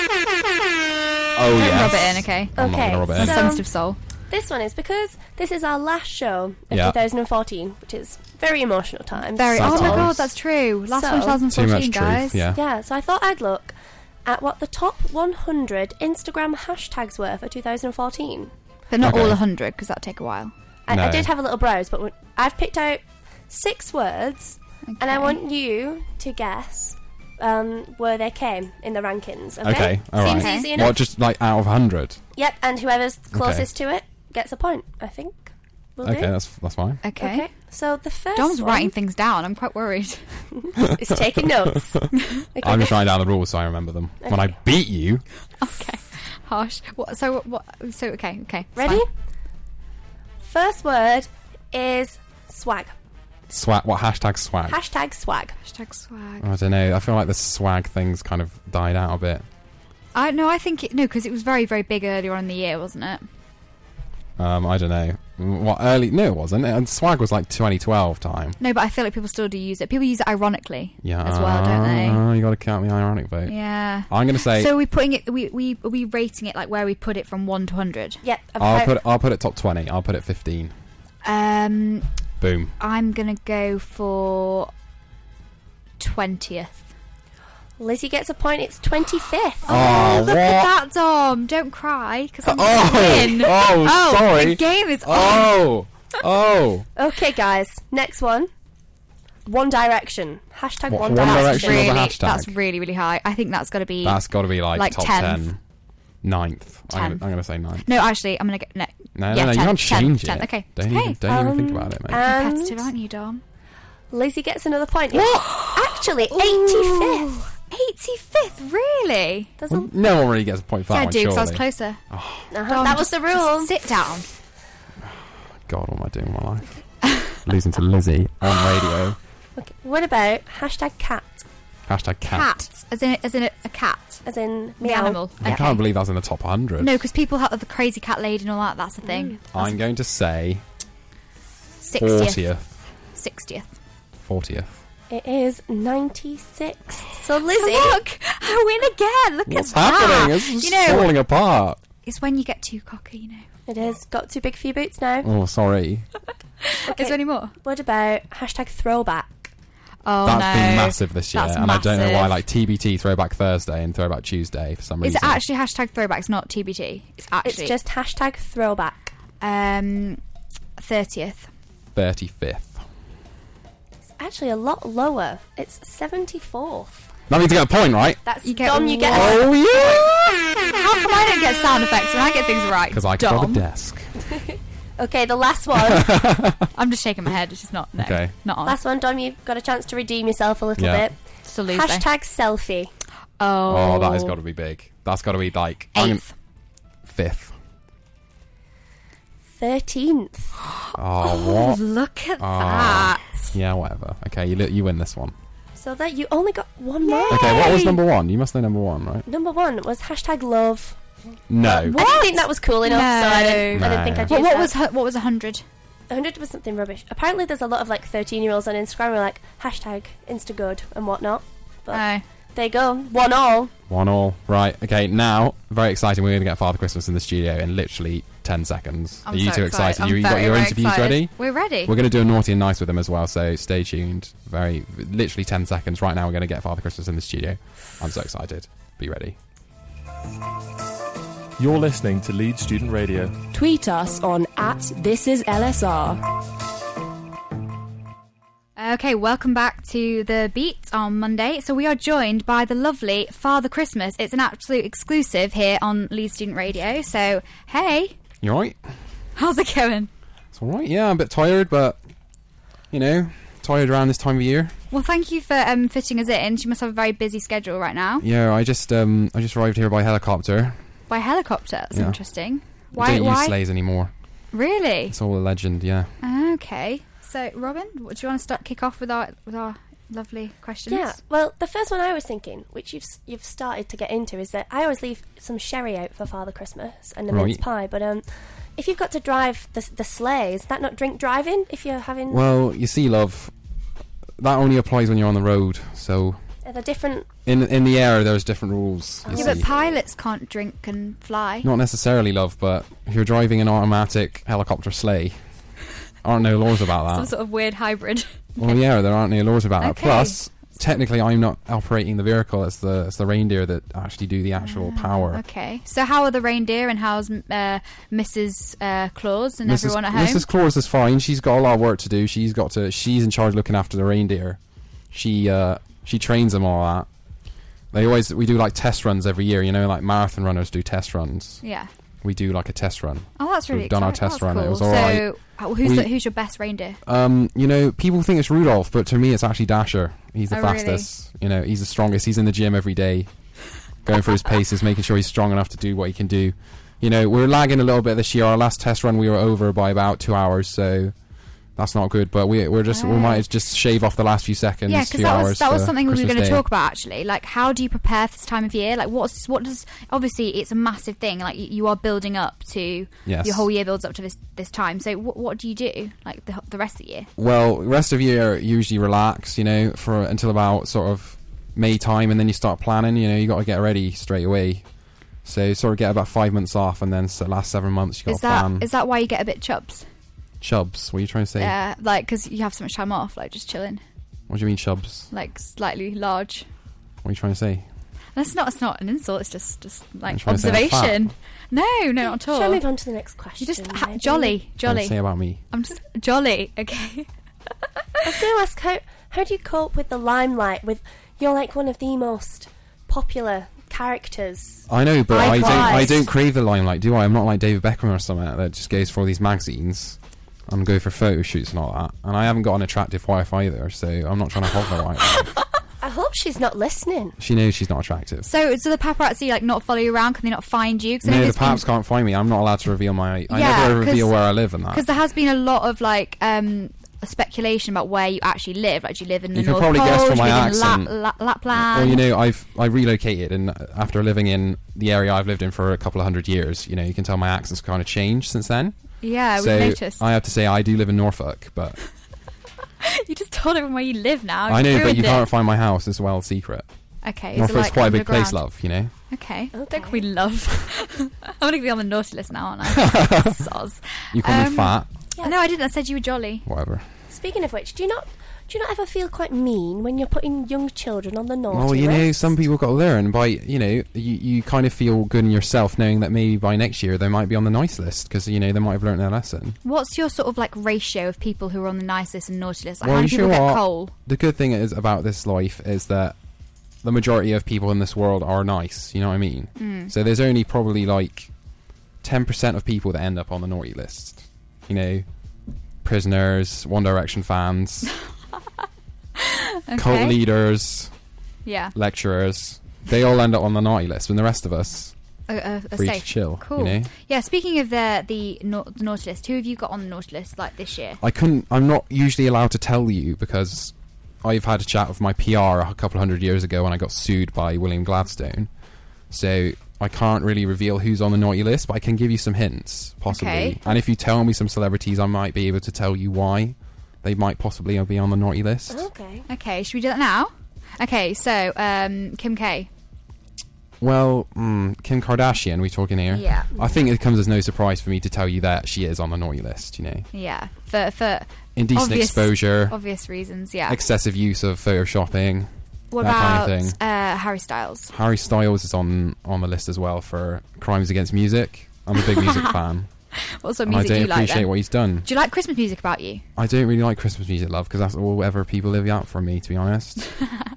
Oh, yes.
Rub it in, okay?
I'm not gonna rub it in.
Sensitive soul.
This one is because this is our last show of
Yeah.
2014, which is very emotional time.
Very. Oh my
Sometimes.
god, that's true. Last one,
So-
2014,
Too much truth,
guys.
yeah.
Yeah, so I thought I'd look at what the top 100 Instagram hashtags were for 2014.
But not
Okay.
all 100, because that'd take a while.
I
No.
did have a little browse, but I've picked out 6 words, and I want you to guess where they came in the rankings. Okay,
Okay, alright.
Seems easy enough.
What, just like out of 100?
Yep, and whoever's closest to it gets a point, I think. Will
Okay,
do.
that's fine.
Okay.
So the first
Dom's
one
writing things down. I'm quite worried.
is taking notes. Okay.
I'm just writing down the rules so I remember them. When I beat you...
Okay. Harsh. What? So what? So okay. Okay. it's
Ready?
fine.
First word is swag.
Swag. What, hashtag swag?
Hashtag swag.
Hashtag swag.
I don't know. I feel like the swag thing's kind of died out a bit.
I think because it was very, very big earlier on in the year, wasn't it?
I don't know. What, early? No, it wasn't. And swag was like 2012 time.
No, but I feel like people still do use it. People use it ironically
Yeah.
as well, don't they?
You got to count the ironic vote.
Yeah.
I'm going to say...
So are we putting it? Are we rating it like where we put it from 1 to 100?
Yep.
I'll put it top 20. I'll put it 15. Boom.
I'm gonna go for 20th.
Lizzie gets a point. It's 25th.
Oh,
Look at that, Dom. Don't cry, because I'm
Oh,
gonna win.
oh, sorry.
The game is on.
Oh.
Okay, guys. Next one. One Direction. Hashtag
What,
One
One
Direction.
Direction was a
Really,
hashtag?
that's really, really high. I think that's got to be.
That's got to be like top
10th.
10. 9th. I'm
10th.
going to say 9th.
No, actually, I'm gonna get no.
No,
yeah,
no, you
10th,
can't change
10th,
it.
10th. Okay,
Don't
okay.
even think about it, mate.
Competitive, aren't you, Dom?
Lizzie gets another point. Actually, 85th.
85th, really?
Doesn't
No one really gets a point for that
Yeah, I
one,
do, because I was
surely.
closer.
Dom, that was the rule.
Just sit down.
God, what am I doing with my life? Losing to Lizzie on radio.
Okay. What about hashtag cat?
Hashtag cat.
Cat, as in a cat,
as in
the
meow.
animal.
I can't believe that's in the top 100.
No, because people have the crazy cat lady and all that. That's the thing.
I'm going to say 40th.
60th.
40th.
It is 96. So Lizzie,
look, I win again. Look
What's
at that.
happening? It's just falling apart.
It's when you get too cocky, you know.
It is. Got too big for your boots now.
Oh, sorry.
Okay.
Is there any more?
What about hashtag throwback?
Oh,
That's been massive this year,
That's
and I don't know why.
massive.
Like TBT Throwback Thursday and Throwback Tuesday for some
Is
reason.
it actually hashtag throwbacks, not TBT? It's actually.
It's just hashtag throwback.
30th.
35th.
It's actually a lot lower. It's 74th.
That means you get a point, right?
That's
You get
Dom. You get.
Oh yeah!
How come I don't get sound effects when I get things right?
Because I got a
Dom?
desk.
Okay, the last one.
I'm just shaking my head. It's just not. No,
Okay.
not on.
Last one, Dom. You've got a chance to redeem yourself a little
Yeah.
bit.
Still lose.
Hashtag selfie.
Oh.
Oh, that has got to be big. That's got to be like
8th.
5th.
13th.
Oh, what?
Look at
Oh.
that.
Yeah, whatever. Okay, you win this one.
So that you only got one more.
Okay, what was number one? You must know number one, right?
Number one was hashtag love.
No.
I didn't think that was cool enough, so I didn't think I'd use
What
that.
was 100?
100 was something rubbish. Apparently, there's a lot of like 13-year-olds on Instagram who are like hashtag Instagood and whatnot. But there you go, 1-1.
1-1. Right. Okay. Now, very exciting. We're going to get Father Christmas in the studio in literally 10 seconds.
I'm
Are you
so
too
excited.
excited? You got
very,
your
very
interviews
excited.
ready?
We're ready.
We're going to do a naughty and nice with them as well. So stay tuned. Literally 10 seconds. Right now, we're going to get Father Christmas in the studio. I'm so excited. Be ready.
You're listening to Leeds Student Radio.
Tweet us on @ThisIsLSR.
Okay, welcome back to The Beat on Monday. So we are joined by the lovely Father Christmas. It's an absolute exclusive here on Leeds Student Radio. So, hey,
You alright?
how's it going?
It's alright. Yeah, I'm a bit tired, but, tired around this time of year.
Well, thank you for fitting us in. You must have a very busy schedule right now.
Yeah, I just arrived here by helicopter.
By helicopter, that's
Yeah.
interesting.
We don't use sleighs anymore.
Really?
It's all a legend, yeah.
Okay. So, Robin, do you want to kick off with our lovely questions?
Yeah. Well, the first one I was thinking, which you've started to get into, is that I always leave some sherry out for Father Christmas and a mince pie. But if you've got to drive the sleigh, is that not drink driving? If you're having
Well, you see, love, that only applies when you're on the road. So
are there different?
in the air, there's different rules. you
Yeah, but
see.
pilots can't drink and fly.
Not necessarily, love, but if you're driving an automatic helicopter sleigh, aren't no laws about that.
Some sort of weird hybrid.
Well, yeah, there aren't any laws about that.
Okay.
Plus, technically, I'm not operating the vehicle. It's the reindeer that actually do the actual power.
Okay. So how are the reindeer and how's Mrs. Claus and everyone at home?
Mrs. Claus is fine. She's got a lot of work to do. She's in charge of looking after the reindeer. She trains them all that. We do like test runs every year. Like marathon runners do test runs.
Yeah.
We do like a test run.
Oh, that's really
We've done our
exciting.
test
That's
run.
cool.
It was all right.
So who's your best reindeer?
People think it's Rudolph, but to me it's actually Dasher. He's the
Oh, really?
fastest. He's the strongest. He's in the gym every day, going for his paces, making sure he's strong enough to do what he can do. We're lagging a little bit this year. Our last test run we were over by about 2 hours, so that's not good. But we might just shave off the last few seconds.
Yeah, because that was
for
something we were
Christmas
going to
Day.
talk about actually. Like, how do you prepare for this time of year? Like, what does obviously it's a massive thing. Like, you are building up to
Yes.
your whole year builds up to this time. So what do you do like the rest of the year?
Well, the rest of the year usually relax, for until about sort of May time, and then you start planning. You got to get ready straight away. So sort of get about 5 months off, and then the last 7 months you got to plan.
Is that why you get a bit chubs?
Chubs? What are you trying to say?
Yeah, like because you have so much time off, like just chilling,
What do you mean chubs?
like slightly large.
What are you trying to say?
It's not an insult. It's just like
trying to say I'm
observation. No, not at all.
Shall I move on to the next question?
You just
maybe?
jolly.
What say about me?
I'm just jolly. Okay.
I was going to ask how do you cope with the limelight? You're like one of the most popular characters.
I know, but I
Likewise.
don't crave the limelight, do I? I'm not like David Beckham or something that just goes for all these magazines and go for photo shoots and all that. And I haven't got an attractive wife either, so I'm not trying to hog the wife.
I hope she's not listening.
She knows she's not attractive.
So the paparazzi like not follow you around? Can they not find you? 'Cause I know
No, the
there's been-
paps can't find me. I'm not allowed to reveal my... I
Yeah,
never reveal
'cause-
where I live and that.
Because there has been a lot of like speculation about where you actually live. Like, do you live in the
You can
North
probably
Pole?
guess
Do
from
you
my
live in
accent.
Lapland?
Well, I relocated, and after living in the area I've lived in for a couple of 100 years, you can tell my accent's kind of changed since then.
Yeah,
so
we noticed.
I have to say I do live in Norfolk, but
You just told everyone where you live now.
I know, but
ruined
you
it.
can't find my house as well. Secret.
Okay, is it
Norfolk's
like
quite a big place,
underground?
love. You know.
Okay. Don't we love? I'm gonna be on the naughty list now, aren't I? Soz.
You call me fat.
No, I didn't. I said you were jolly.
Whatever.
Speaking of which, do you not ever feel quite mean when you're putting young children on the naughty
Well, you know, some people got to learn by, you know, you kind of feel good in yourself knowing that maybe by next year they might be on the nice list because, you know, they might have learned their lesson.
What's your sort of like ratio of people who are on the nice list and naughty list? Like,
Well,
how many
you
people
know
get
what?
coal?
The good thing is about this life is that the majority of people in this world are nice, you know what I mean?
Mm.
So there's only probably like 10% of people that end up on the naughty list. You know, prisoners, One Direction fans, cult leaders, lecturers. They all end up on the naughty list, and the rest of us
are
free
safe.
to chill.
Cool.
You know?
Yeah. Speaking of the naughty list, who have you got on the naughty list like this year?
I'm not usually allowed to tell you because I've had a chat with my PR a couple hundred years ago when I got sued by William Gladstone. So I can't really reveal who's on the naughty list, but I can give you some hints, possibly.
Okay.
And if you tell me some celebrities, I might be able to tell you why they might possibly be on the naughty list.
Okay. Should we do that now? Okay. So Kim K.
Well, Kim Kardashian, we talking here?
Yeah.
I think it comes as no surprise for me to tell you that she is on the naughty list, you know.
Yeah. For
indecent exposure,
obvious reasons. Yeah.
excessive use of photoshopping.
What
that
about
kind of thing.
Harry Styles?
Harry Styles is on the list as well for crimes against music. I'm a big music fan.
What sort of
and
music
I
do you
don't
like?
appreciate
Then?
what he's done.
Do you like Christmas music about you?
I don't really like Christmas music, love, because that's all ever people live out from me, to be honest.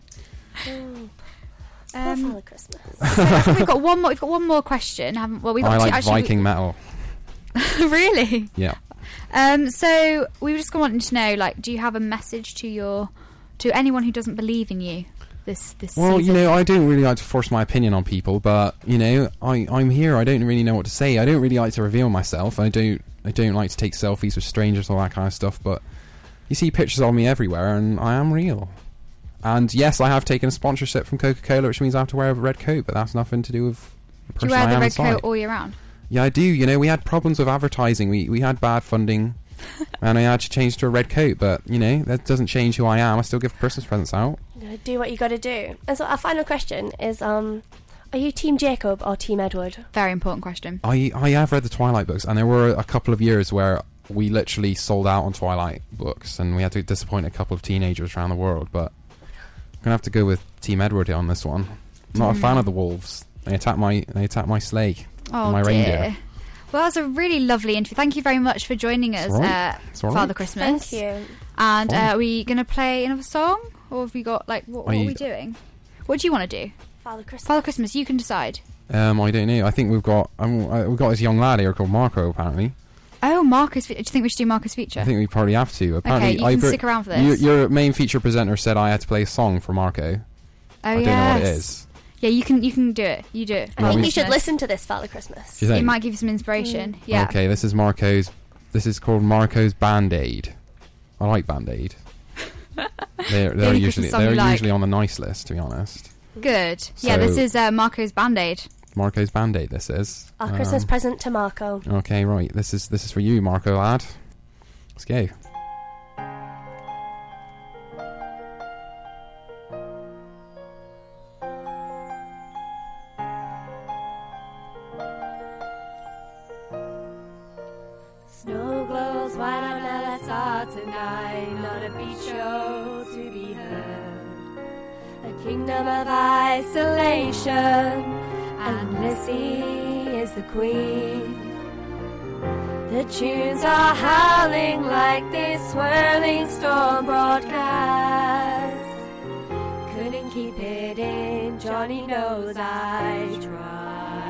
Father Christmas.
So we've got one more. We've got one more question. Haven't? Well, we've got
I
two,
like
actually,
Viking metal.
Really?
Yeah.
So we were just wanting to know, like, do you have a message to anyone who doesn't believe in you this
Well,
season?
you know, I don't really like to force my opinion on people, but you know, I'm here. I don't really know what to say. I don't really like to reveal myself. I don't like to take selfies with strangers, all that kind of stuff. But you see pictures of me everywhere, and I am real. And yes, I have taken a sponsorship from Coca-Cola, which means I have to wear a red coat, but that's nothing to do with the person
Do you wear
I
the
am
red
inside.
coat all year round?
Yeah, I do. You know, we had problems with advertising. We had bad funding, and I had to change to a red coat. But you know, that doesn't change who I am. I still give Christmas presents out.
You gotta do what you gotta do. And so our final question is: are you Team Jacob or Team Edward?
Very important question.
I have read the Twilight books, and there were a couple of years where we literally sold out on Twilight books, and we had to disappoint a couple of teenagers around the world. But I'm gonna have to go with Team Edward on this one. I'm not a fan of the wolves. They attack my sleigh, my reindeer.
Well, that's a really lovely interview. Thank you very much for joining us,
It's all right.
Father Christmas.
Thank you.
And
Fine.
are we going to play another song? Or have we got, like, what are we doing? What do you want to do?
Father Christmas.
Father Christmas, you can decide.
I don't know. I think we've got this young lad here called Marco, apparently.
Oh, Marcus. Do you think we should do Marcus' feature?
I think we probably have to. Apparently,
Okay, you can stick around for this.
Your main feature presenter said I had to play a song for Marco.
Oh,
I don't know what it is.
Yeah, you can do it. You do it.
I think you should listen to this Father Christmas.
Do you think?
It might give you some inspiration. Yeah.
Okay, this is called Marco's Band-Aid. I like Band-Aid. they're
only
usually
Christmas song you like.
usually on the nice list, to be honest.
Good. Yeah, this is Marco's Band-Aid.
Marco's Band-Aid, this is.
Our Christmas present to Marco.
Okay, right. This is for you, Marco lad. Let's go.
Snow glows white on LSR tonight, not a beach show to be heard. A kingdom of isolation, and Lissy is the queen. The tunes are howling like this swirling storm broadcast. Couldn't keep it in, Johnny knows I tried.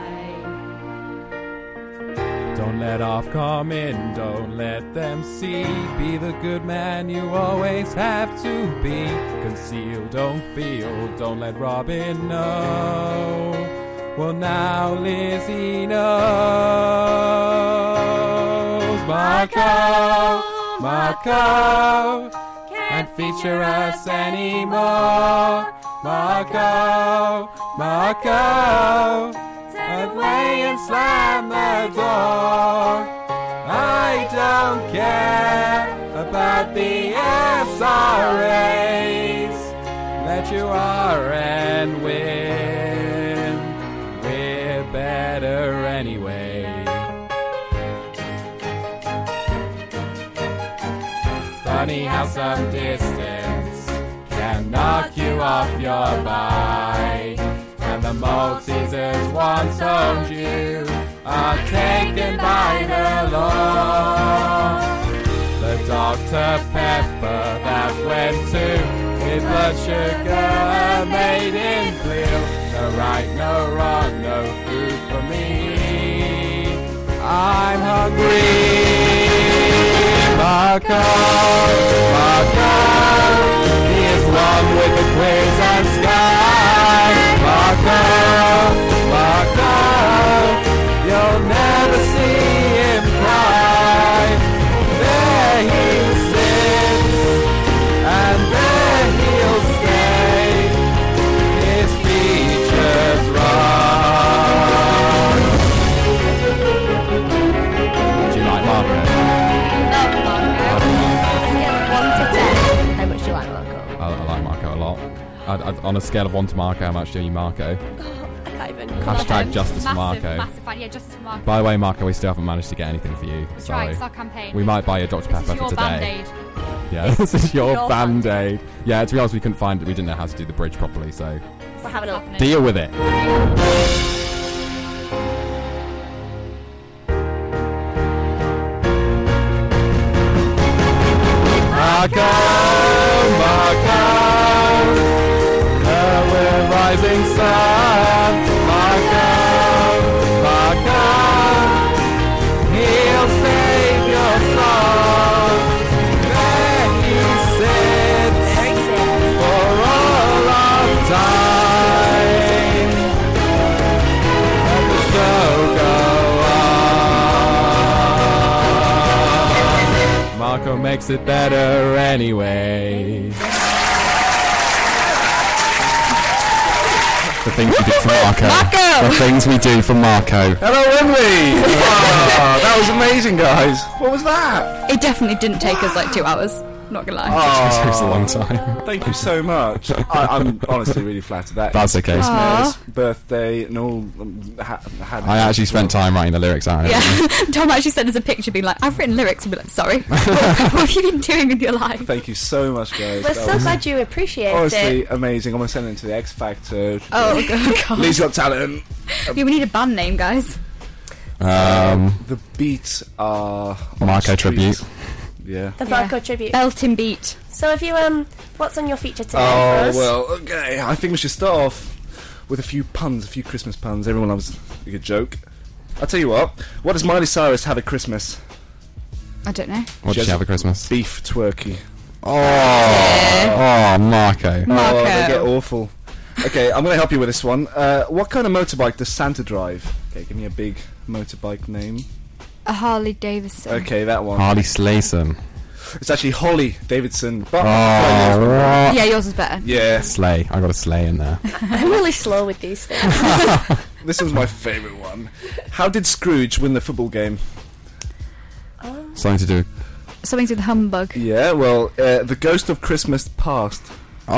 Don't let off come in, don't let them see. Be the good man you always have to be. Conceal, don't feel, don't let Robin know. Well, now Lizzie knows. Marco can't feature us anymore. Marco turned away and slammed the door. I don't care about the SRAs. Let you are and win. We're better anyway. It's funny how some distance can knock you off your bike. And the Maltesers once owned you are taken by the law. The Dr. Pepper that went to with blood sugar made in blue. No right, no wrong, no food for me. I'm hungry. Marco, Marco, he is one with the quiz and sky. Marco, Marco, you'll never see him cry. There he sits, and there he'll stay. His features run.
Do you like Marco?
How much do you like Marco?
I like Marco a lot. On a scale of 1 to Marco, how much do you Marco?
I can't even.
Hashtag justice for Marco.
Massive fan. Yeah, justice for Marco.
By the way, Marco, we still haven't managed to get anything for you.
That's
So
right, it's our campaign.
we might buy a Dr. Pepper
This is
for
your
today.
Band-Aid.
Yeah, this is your Band-Aid. Yeah, to be honest, we couldn't find it. We didn't know how to do the bridge properly, so
We're having a
deal with it.
Marco, Marco, we're rising sun. Marco, Marco, he'll save your soul. There he sits for all of time. Let the show go on. Marco makes it better anyway.
The things we do for Marco. The things we do for Marco.
Hello, Emily! Oh, that was amazing, guys. What was that?
It definitely didn't take us like 2 hours. Not gonna lie.
Oh,
It takes a long time.
Thank you so much. I'm honestly really flattered.
That's okay.
Christmas, birthday, and all.
I actually spent time writing the lyrics out.
Yeah. Tom actually sent us a picture being like, I've written lyrics, and be like, sorry. What have you been doing with your life?
Thank you so much, guys.
We're
That
so
was
glad you appreciate
honestly
it.
amazing. I'm gonna send it to the X Factor.
Oh, God.
Lee's Got Talent.
Yeah, we need a band name, guys.
The beats are on
Marco
the
tribute.
streets. Yeah.
The Marco tribute.
Belting beat.
So if you what's on your feature today for
Oh
us?
well, okay. I think we should start off with a few puns, a few Christmas puns. Everyone loves a good joke. I'll tell you what. What does Miley Cyrus have at Christmas?
I don't know.
What does she have at Christmas?
Beef twerky.
Oh, Marco.
Oh, they get awful. Okay, I'm going to help you with this one. What kind of motorbike does Santa drive? Okay, give me a big motorbike name.
A Harley Davidson.
Okay, that one.
Harley Slayson.
It's actually Holly Davidson. But
right.
Yeah, yours is better.
Yeah.
Slay. I got a sleigh in there.
I'm really slow with these things.
This was my favourite one. How did Scrooge win the football game?
Something to do.
Something to the humbug.
Yeah, well, the ghost of Christmas past.
Oh!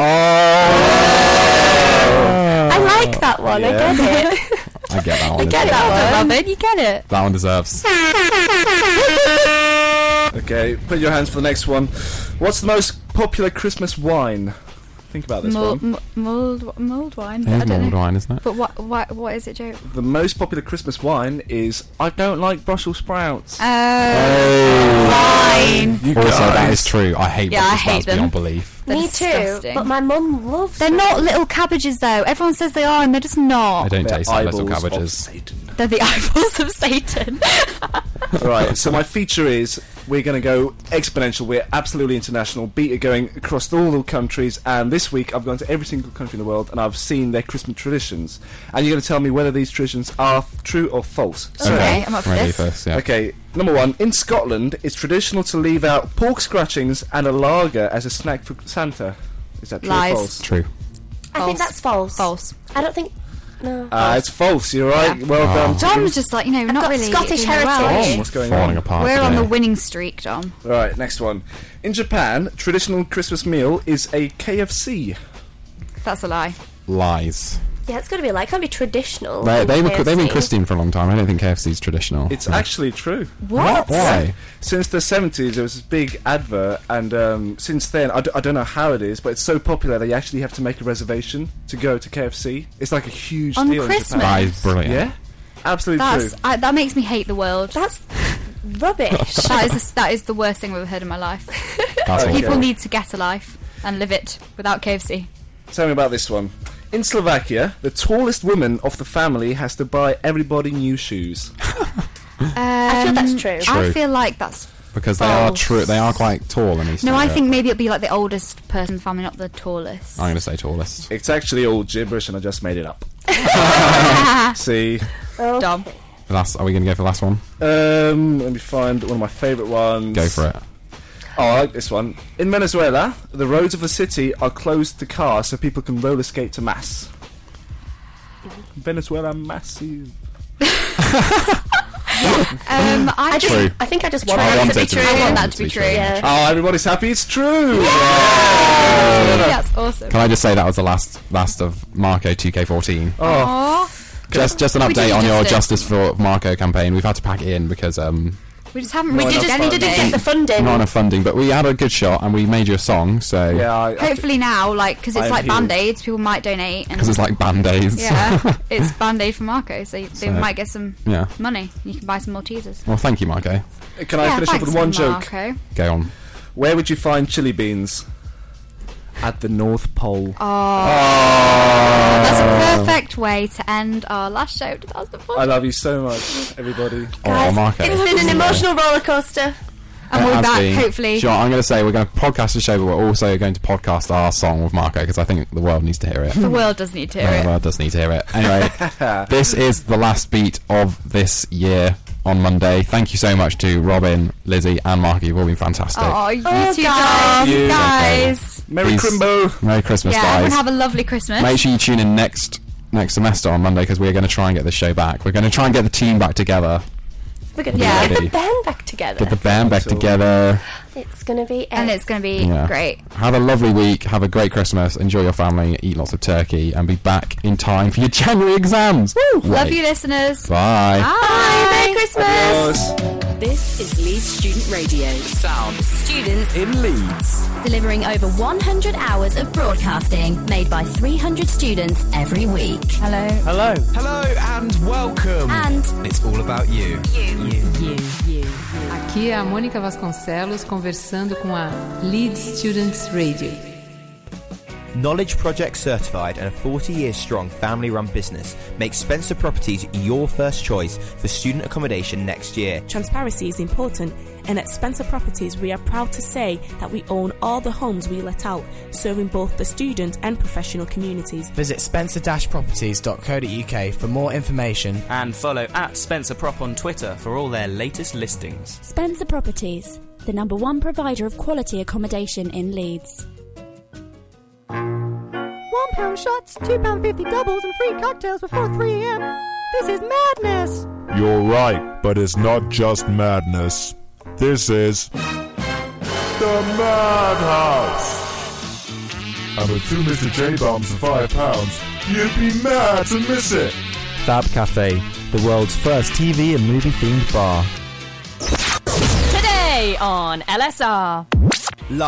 I like that one. I get it.
I get that one.
I get that one.
Robin, you get it.
That one deserves.
Okay, put your hands for the next one. What's the most popular Christmas wine? Think about this one.
Mulled wine.
It
I
is
don't
mulled
know.
wine, isn't it?
But what is it, Joe?
The most popular Christmas wine is I don't like Brussels sprouts.
Wine.
You
Also, that
guys.
is true. I hate
Yeah, I
Brussels
hate
sprouts
them.
beyond belief.
They're
Me
disgusting.
too. But my mum loves
They're
them.
not little cabbages, though. Everyone says they are, and they're just not.
They don't
They're
taste like little
eyeballs of
cabbages.
Satan.
They're the eyeballs of Satan.
Right, so my feature is we're going to go exponential. We're absolutely international. Beat are going across all the countries, and this week I've gone to every single country in the world, and I've seen their Christmas traditions. And you're going to tell me whether these traditions are true or false.
Okay, I'm up for
Ready
this.
first, yeah.
Okay, number one. In Scotland, it's traditional to leave out pork scratchings and a lager as a snack for Santa. Is that true
Lies.
or false?
True.
I think that's false.
False.
I don't think. No.
It's false. You're right.
Yeah.
Well done.
Dom's just like, not
got
really
Scottish
doing well.
heritage.
Dom, what's going
Falling
on?
apart
We're on
today.
the winning streak, Dom.
Right, next one. In Japan, traditional Christmas meal is a KFC.
That's a lie.
Lies.
Yeah, it's got to be like, it can't be traditional.
They've been
KFC.
Christian for a long time. I don't think KFC's traditional.
It's actually true.
What? Why?
Since the 70s, there was this big advert, and since then, I don't know how it is, but it's so popular that you actually have to make a reservation to go to KFC. It's like a huge
On
deal
Christmas?
in Japan.
That is brilliant.
Yeah? Absolutely true.
That makes me hate the world.
That's rubbish.
that is the worst thing I've ever heard in my life.
That's
Okay.
People need to get a life and live it without KFC.
Tell me about this one. In Slovakia, the tallest woman of the family has to buy everybody new shoes.
I feel that's true.
I feel like that's
Because they are true. They are quite tall in Eastern
no. I
Europe.
think maybe it'll be like the oldest person in the family, not the tallest.
I'm going to say tallest.
It's actually all gibberish, and I just made it up. See?
Dom.
Are we going to go for the last one?
Let me find one of my favourite ones.
Go for it.
Oh, I like this one. In Venezuela, the roads of the city are closed to cars so people can roller skate to mass. Venezuela massive.
I think I just want that to be true.
I want that to be true.
Yeah.
Oh, everybody's happy. It's true.
That's awesome.
Can I just say that was the last of Marco 2K14?
Oh.
Just an
We did
update on your
justice.
Justice for Marco campaign. We've had to pack it in because
We just haven't.
We didn't get the funding.
not enough funding, but we had a good shot and we made you a song. So
Yeah,
Hopefully now, because it's
I'm
like
healed.
Band-Aids, people might donate.
because it's like Band-Aids.
Yeah, it's Band-Aid for Marco, so they
So,
might get some
yeah.
money. You can buy some more teasers.
Well, thank you, Marco.
Can I finish up with one joke?
Marco.
Go on.
Where would you find chili beans? At the North Pole.
That's a perfect way to end our last show. That's the fun.
I love you so much, everybody.
Oh, Marco.
It's been an emotional roller coaster.
And we'll be
It has
back,
been.
hopefully.
Sure, I'm going to say we're going to podcast the show, but we're also going to podcast our song with Marco because I think the world needs to hear it.
The world does need to hear
The
it.
world does need to hear it. Anyway, this is the last beat of this year on Monday. Thank you so much to Robin, Lizzie, and Marco. You've all been fantastic.
Oh, you two
guys.
guys.
You.
Guys.
Merry
Please-
Crimbo.
Merry Christmas,
Yeah,
guys.
everyone have a lovely Christmas.
Make sure you tune in next semester on Monday because we're going to try and get this show back. We're going to try and get the team back together.
We're going to
Yeah.
get the band back together.
Get the band back together.
It's going to be
And it's going to be
Yeah.
great.
Have a lovely week. Have a great Christmas. Enjoy your family. Eat lots of turkey. And be back in time for your January exams. Woo!
Love
Wait.
you, listeners.
Bye.
Bye.
Merry Christmas.
This is Leeds Student Radio.
Sounds
Students
in Leeds.
delivering over 100 hours of broadcasting made by 300 students every week.
Hello.
Hello.
Hello and welcome.
And
It's all about you.
you.
Aqui é a Mônica Vasconcelos conversando com a Leeds Students Radio.
Knowledge Project certified and a 40-year strong family-run business makes Spencer Properties your first choice for student accommodation next year.
Transparency is important, and at Spencer Properties we are proud to say that we own all the homes we let out, serving both the student and professional communities.
Visit spencer-properties.co.uk for more information
and follow at Spencer Prop on Twitter for all their latest listings.
Spencer Properties, the #1 provider of quality accommodation in Leeds.
£1 shots, £2.50 doubles and free cocktails before 3 a.m. This is madness!
You're right, but it's not just madness. This is the Madhouse. And with 2 Mr. J bombs for £5, you'd be mad to miss it.
Fab Cafe, the world's first TV and movie themed bar.
Today on LSR.